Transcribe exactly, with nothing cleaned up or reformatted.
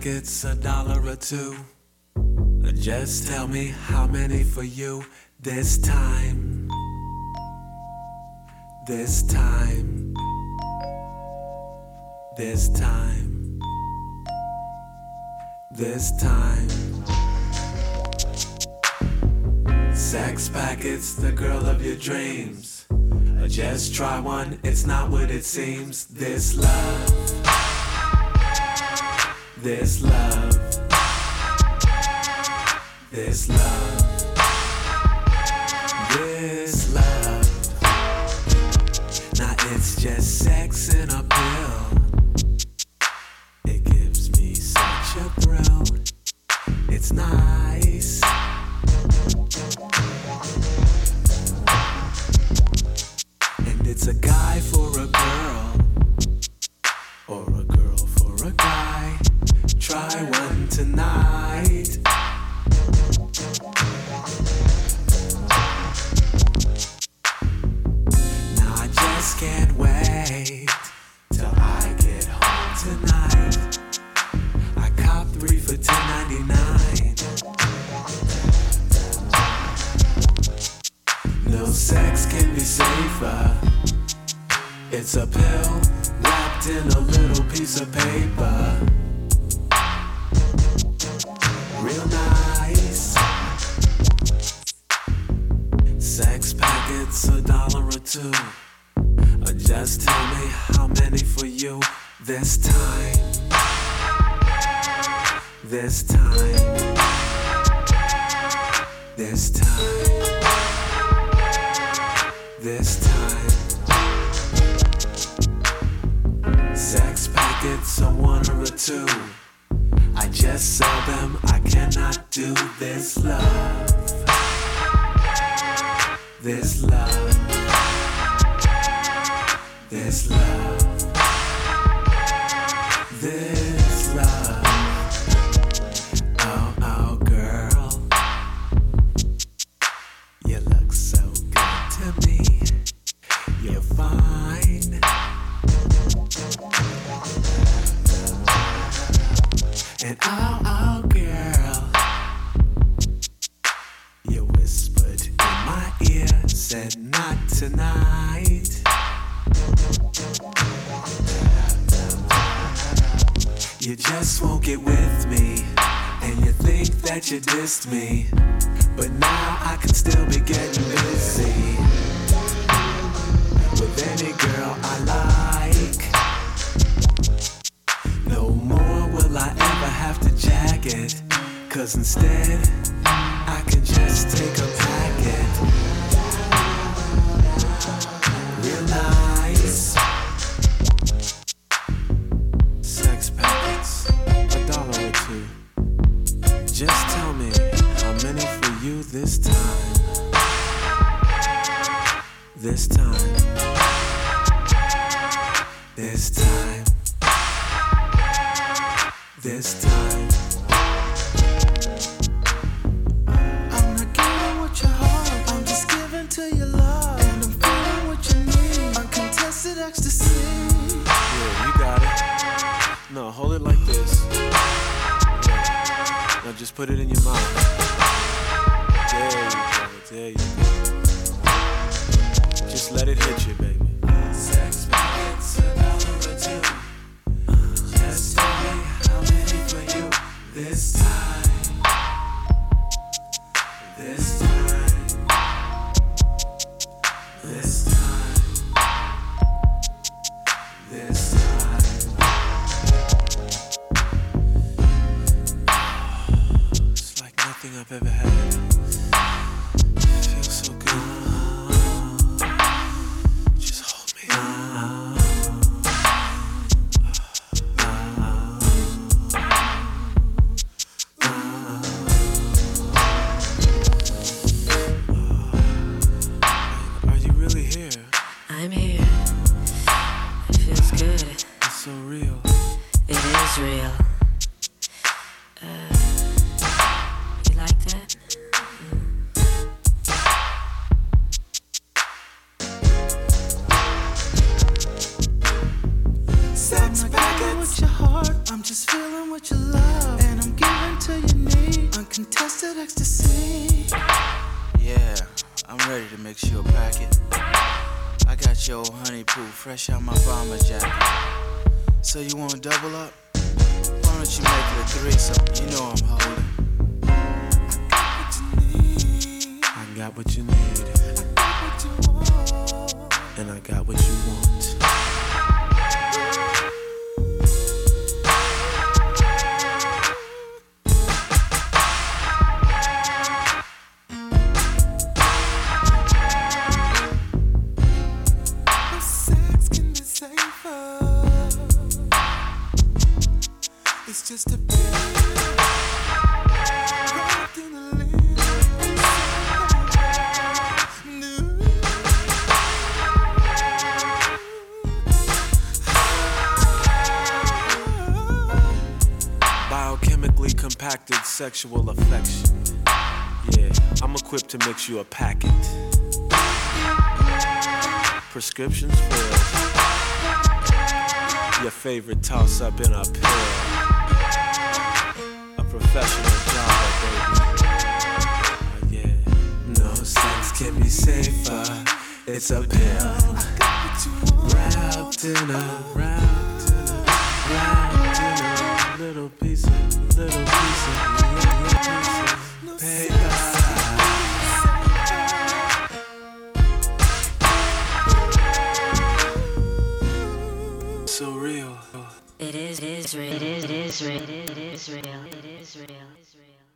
packets, a dollar or two. Just tell me how many for you this time. This time. This time. This time. Sex packets, the girl of your dreams. Just try one, it's not what it seems. This love. This love. This love, this love. Now it's just sex in a pill. It gives me such a thrill. It's nice. And it's a guy for a girl, or a girl for a guy. Try one tonight. Can't wait till I get home tonight. I cop three for ten ninety-nine. No sex can be safer. It's a pill wrapped in a little piece of paper. Real nice. Sex packets, a dollar or two. Just tell me how many for you this time. This time. This time. This time. Sex packets, a one or a two. I just sell them, I cannot do this love. This love. This love, this love, oh, oh, girl, you look so good to me, you're fine, and oh, oh, girl, you whispered in my ear, said not tonight. You just won't get with me, and you think that you dissed me, but now I can still be getting busy with any girl I like. No more will I ever have to jack it, 'cause instead I can just take a packet. Real nice. Sex packets, a dollar or two. Just tell me how many for you this time. This time. This time. This time. I'm not giving what you heart, I'm just giving to your love. And I'm feeling what you need, uncontested ecstasy. Yeah, you got it. No, hold it like this. Now just put it in your mouth. There you go, there you go. Just let it hit you, baby. Sex packets, a dollar or two. Just tell me how many for you this time. This time. This time. This time. It's like nothing I've ever had. It feels so good. Just hold me. sex packets. With your heart, I'm just feeling what you love, and I'm giving to your need uncontested ecstasy. Yeah, I'm ready to mix you a packet. I got your old honey poo fresh out my bomber jacket. So you wanna double up? Why don't you make it a threesome? You know I'm holding. I got what you need. I got what you want. And I got what you want. No sex can be safer. It's just a pill wrapped in a linen. Biochemically compacted sexual affection. Yeah, I'm equipped to mix you a packet. Prescriptions filled. Your favorite toss up in a pill. A professional job, baby. Oh, yeah. No sex can be safer. It's a pill. Wrapped in a, wrapped in a, wrapped in a little piece of, little piece of, little piece of paper. So real. It is, it is real. It is, it is real. It is real. It is real. It is real.